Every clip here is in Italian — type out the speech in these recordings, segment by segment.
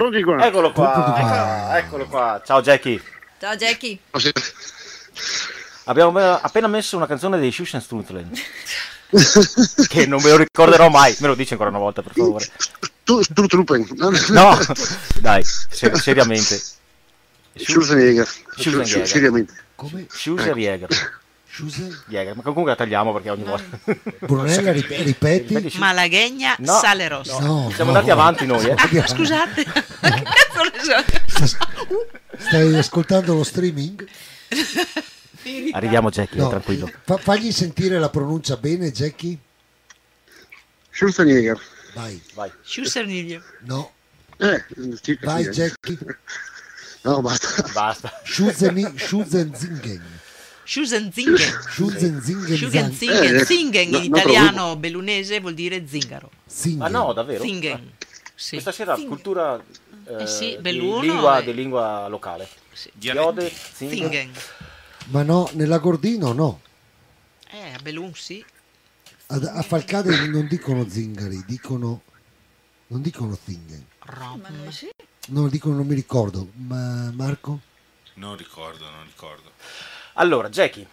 pronti qua? Eccolo qua, eccolo qua. Ciao Jackie. Ciao Jackie. Abbiamo appena messo una canzone dei Schuss Strunzlen. Che non me lo ricorderò mai. Me lo dici ancora una volta, per favore. No, dai, seriamente. Schulzenjäger. Seriamente. Come? Schulzenjäger. Ma comunque la tagliamo perché ogni volta. Brunella, ripeti. Malaghegna, No. sale rosso. No, Siamo andati avanti noi, Scusate, che cazzo ne so? Stai ascoltando lo streaming? Arriviamo Jackie, No, tranquillo. Fagli sentire la pronuncia bene, Jackie. Schulzenjäger. Vai. Schusserniglio. No. Circa Vai, sì, Jackie. No, basta. Basta. Schuzenzingen. Schuzenzingen. Zingen in no, italiano bellunese vuol dire zingaro. Ah no, davvero? Zingen. Sì. Questa sera cultura sì, di, belluno di lingua locale. Sì. Chiode, Zingen. Ma no, nell'Agordino no. A Bellun sì. A Falcade non dicono zingari, non dicono zingen. Ma noi sì. No, dicono non mi ricordo. Ma Marco? Non ricordo. Allora, Jackie.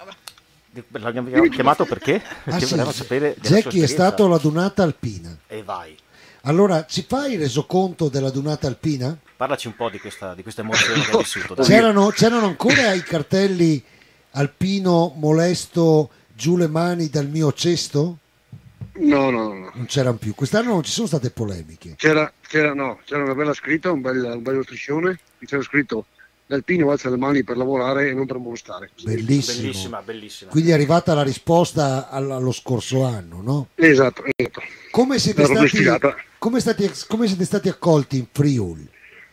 L'abbiamo chiamato perché? Perché Sì. volevamo sapere della sua Jackie è esperienza. stato alla Dunata Alpina. E vai. Allora, ci fai il resoconto della Dunata Alpina? Parlaci un po' di questa emozione che hai vissuto. dai. C'erano ancora i cartelli alpino molesto giù le mani dal mio cesto? No. Non c'erano più. Quest'anno non ci sono state polemiche. C'era una bella scritta, un bello striscione. C'era scritto: l'alpino alza le mani per lavorare e non per molestare. Bellissimo. Bellissima. Quindi è arrivata la risposta allo scorso anno, no? Esatto. Come siete Era proprio stati, ispirata. come siete stati accolti in Friuli?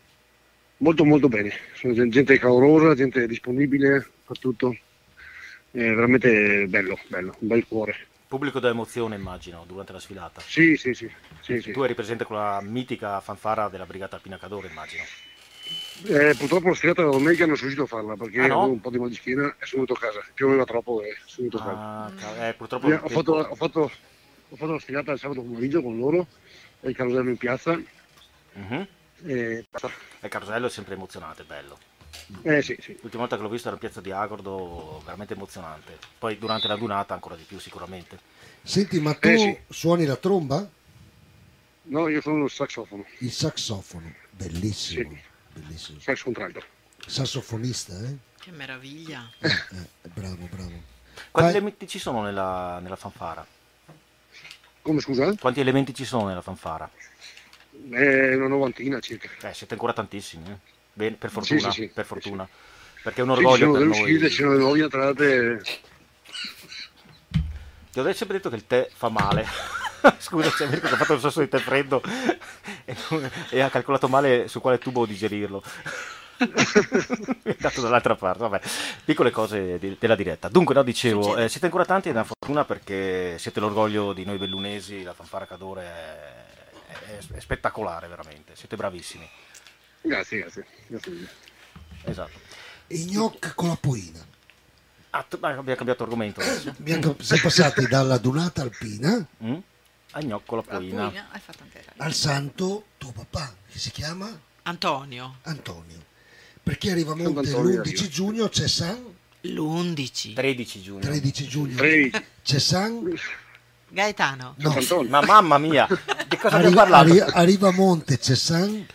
Molto molto bene. Sono gente calorosa, gente disponibile per tutto. È veramente bello, un bel cuore. Pubblico da emozione, immagino, durante la sfilata. Sì. Tu eri presente con la mitica fanfara della Brigata Alpina Cadore, immagino. Purtroppo la sfilata della domenica non sono riuscito a farla perché Ah, no? avevo un po' di mal di schiena e sono venuto a casa. Pioveva troppo e sono venuto a casa. Purtroppo Ho fatto la sfilata il sabato pomeriggio con loro e il carosello in piazza. Mhm. E basta. Il carosello è sempre emozionante, bello. Sì. L'ultima volta che l'ho visto era in piazza di Agordo, veramente emozionante. Poi durante la dunata ancora di più sicuramente. Senti, ma tu Sì. suoni la tromba? No, io sono lo saxofono, Il saxofono, bellissimo, Sì. bellissimo. sax contralto. Sassofonista, eh? Che meraviglia. Bravo. Quanti Vai. elementi ci sono nella fanfara? Come scusa? Quanti elementi ci sono nella fanfara? Una novantina circa. Siete ancora tantissimi, eh? Bene, per fortuna, Sì. per fortuna. Perché è un Sì, ci orgoglio sono per delle noi. uscite, ci sono delle nuove entrate. Ti ho sempre detto che il tè fa male. Scusa, c'è Mirko che ha fatto il sorso di tè freddo e ha calcolato male su quale tubo digerirlo. Mi è dato dall'altra parte, vabbè, piccole cose della diretta. Dunque, no, dicevo, siete ancora tanti ed è una fortuna perché siete l'orgoglio di noi bellunesi, la fanfara Cadore è spettacolare, veramente, siete bravissimi. Grazie. Esatto. E gnocca con la poina. Abbiamo cambiato argomento adesso. Siamo passati dalla Dunata Alpina A gnocco la La poina. puina, hai fatto anche la al santo tuo papà, che si chiama Antonio. Antonio. Perché arriva a Monte Sant'Antonio, l'11 giugno, c'è San, L'11. 13 giugno. 13 giugno, 13. c'è San, Gaetano. no, Sant'Antonio. Ma mamma mia, di cosa abbiamo parlato? arriva a Monte, c'è San,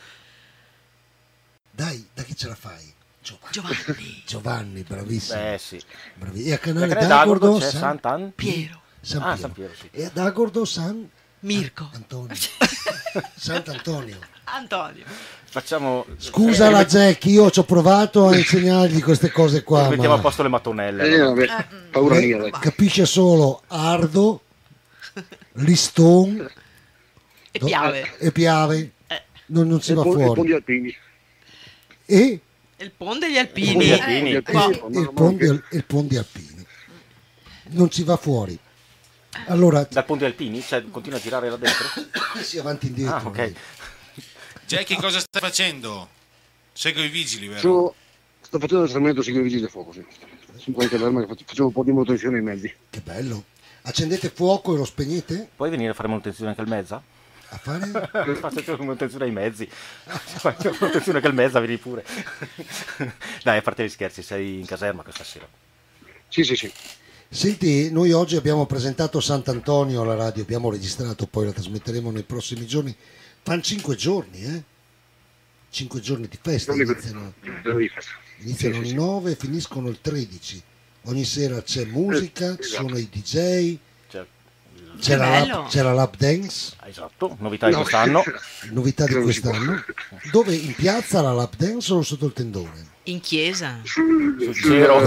dai chi ce la fai? Giovanni, bravissimo. Sì. E a La Canale Canale d'Agordo d'Agordo c'è San Sant'An? Piero. San Ah, Piero. San Piero, sì. E ad Agordo San Mirko. Antonio. Sant'Antonio. Antonio. Facciamo... Scusa la Jack, io ci ho provato a insegnargli queste cose qua, Mettiamo a ma posto le mattonelle. Vabbè, paura mia. Dai. capisce solo Ardo, Liston E Piave. e Piave. Non si va E Pondi fuori. alpini. E Il Pon degli Pondi Alpini. alpini. il Pondi Alpini. Non si va fuori. Allora, Dal Ponte Alpini? Cioè, continua a girare là dentro? si avanti e indietro. Ah, ok. Jackie, cosa stai facendo? Segui i vigili, vero? Sto facendo l'allenamento seguire i vigili del fuoco. Sì. Su qualche ferma che facciamo un po' di manutenzione ai mezzi. Che bello. Accendete fuoco e lo spegnete? Puoi venire a fare manutenzione anche al mezza? A fare? Faccio manutenzione ai mezzi. Faccio manutenzione che il mezzo vedi pure. Dai, a parte gli scherzi, sei in caserma questa sera. Sì, sì, sì. Senti, noi oggi abbiamo presentato Sant'Antonio alla radio, abbiamo registrato, poi la trasmetteremo nei prossimi giorni. Fanno 5 giorni, 5 giorni di festa, iniziano Sì, il sì. 9 e finiscono il 13. Ogni sera c'è musica, ci sono i DJ, Cioè, bello. c'è la lap dance, esatto, novità di quest'anno. novità di Non si può. quest'anno. Dove in piazza la lap dance o sotto il tendone? In chiesa. Sul giro.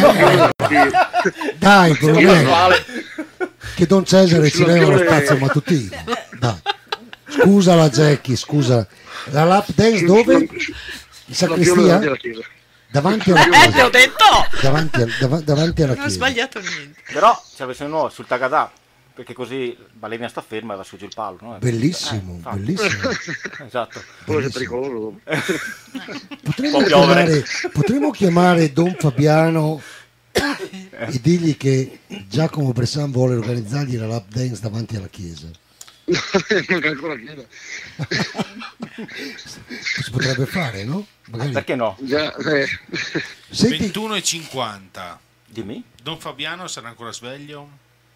Dai, Brunello, Casuale. che Don Cesare ci Sulla leva lo fiore- spazio mattutino. Dai. Scusa la Jackie, scusa. La lap dance dove? In sacrestia? della chiesa. Davanti alla Ti chiesa. ho detto! Davanti alla Non ho chiesa. sbagliato niente. Però c'è la versione nuova sul Tagadà, perché così Balenia sta ferma e va su giù il palo. No? Bellissimo, Infatti. bellissimo. Esatto. Poi c'è pericoloso. Potremmo Può piovere. chiamare Don Fabiano e dirgli che Giacomo Bressan vuole organizzargli la lap dance davanti alla chiesa. Manca ancora chiesa. Si potrebbe fare, no? Magari. Perché no? Già, Senti, 21:50. Dimmi. Don Fabiano sarà ancora sveglio?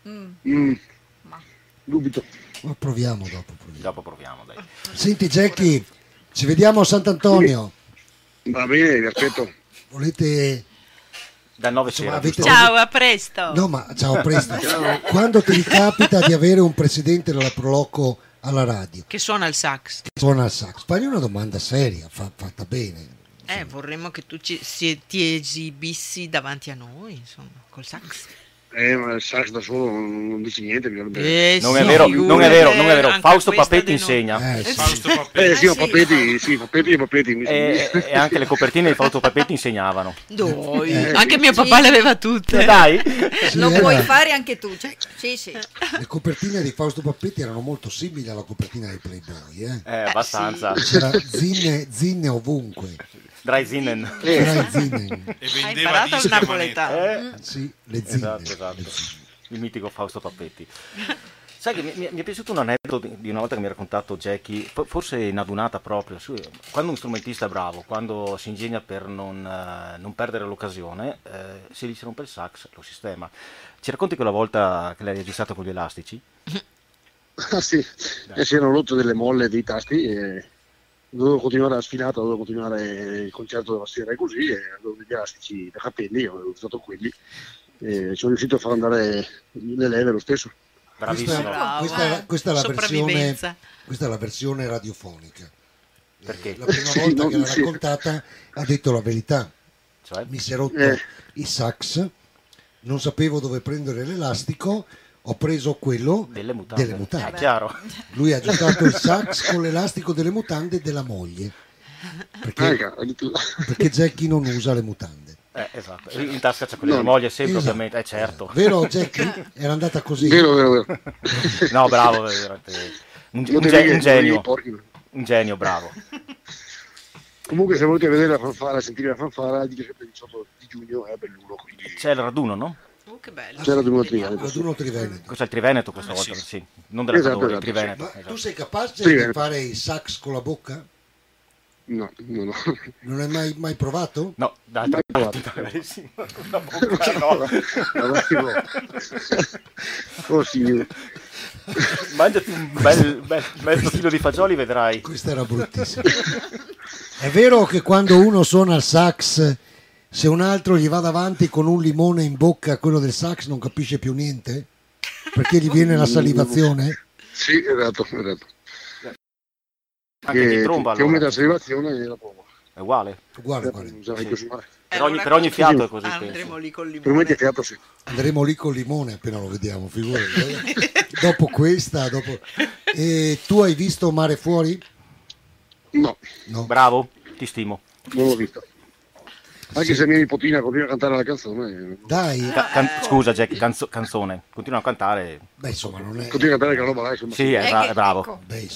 dubito. ma proviamo dopo. Dopo proviamo, dai. Senti Jackie, ci vediamo a Sant'Antonio. Va bene, vi aspetto. Volete... Da 9 Insomma, sera. avete- giusto? Ciao, a presto. No, ma ciao, presto. Quando ti ricapita di avere un presidente della Proloco alla radio Che suona il sax. che suona il sax, fagli una domanda seria, fatta bene. Vorremmo che tu ti esibissi davanti a noi, insomma, col sax. Ma il sax da solo non dice niente. Mi viene Non sì, è vero, figurati, non è vero, non è vero. anche Fausto questa Papetti di noi. insegna. Sì. Fausto bene. Papetti. Sì, ma sì. Papetti. E anche le copertine di Fausto Papetti insegnavano. Dai, anche mio papà le aveva tutte. Dai. Sì, Lo era- puoi fare anche tu, cioè, sì. Le copertine di Fausto Pappetti erano molto simili alla copertina dei Playboy, Abbastanza. C'era zinne ovunque. Dry Zinnen. C'era zinne. E Hai vendeva imparato dischi il a napoletano. Sì, le zinne. Esatto. Le zinne. Il mitico Fausto Papetti. Sai che mi è piaciuto un aneddoto di una volta che mi ha raccontato Jackie, forse in adunata proprio, quando un strumentista è bravo, quando si ingegna per non perdere l'occasione, se gli si rompe il sax lo sistema. Ci racconti quella volta che l'hai registrato con gli elastici? Ah sì, si erano rotto delle molle dei tasti e dovevo continuare la sfilata, dovevo continuare il concerto della sera e così, e avevo degli elastici da capelli, avevo usato quelli e sono riuscito a far andare le leve lo stesso. Bravissimo. Bravo. Questa è la versione, Sopravvivenza. questa è la versione radiofonica. Perché? La prima Sì, volta no, che l'ha sì. raccontata ha detto la verità. Cioè? Mi si è rotto Eh. il sax, non sapevo dove prendere l'elastico, ho preso quello Delle mutande. mutande. È chiaro. Lui ha aggiustato il sax con l'elastico delle mutande della moglie, perché Jackie non usa le mutande. Esatto. In tasca c'è quella No. di moglie sempre, Esatto. ovviamente. Certo. Vero Jackie? Era andata così. Vero. No, bravo. Veramente. Un genio. Un genio, bravo. Comunque se volete vedere la fanfara, sentire la fanfara, dite sempre il 18 di giugno è a Belluno, quindi C'è il raduno, no? Che bello. c'è la Duno Triveneto. Raduno Triveneto. Questo è il Triveneto questa volta, sì. sì. Non della Esatto, Cadore, il esatto, Triveneto. Ma esatto. tu sei capace Sì, di fare il sax con la bocca? No. Non hai mai provato? No, dai, Mai bravissimo. La bocca, no. Oh signore. Mangiati un bel mezzo chilo di fagioli, vedrai. Questa era bruttissima. È vero che quando uno suona il sax, se un altro gli va davanti con un limone in bocca, quello del sax non capisce più niente? Perché gli viene la salivazione? Sì, esatto. Anche di tromba, che aumenta allora. la salivazione e la prova. È uguale. Uguale. Userei così, ma Per ogni fiato è così, Andremo lì col per me limone. che teatro sì. Andremo lì col limone appena lo vediamo, figurati. Dopo questa, E tu hai visto Mare Fuori? No, No. Bravo, ti stimo. non l'ho visto. Anche se mia nipotina continua a cantare la canzone, Dai, Scusa Jackie, canzone. Continua a cantare. beh insomma non è... continua a cantare che roba là, insomma. Sì, è bravo. Ecco. Beh,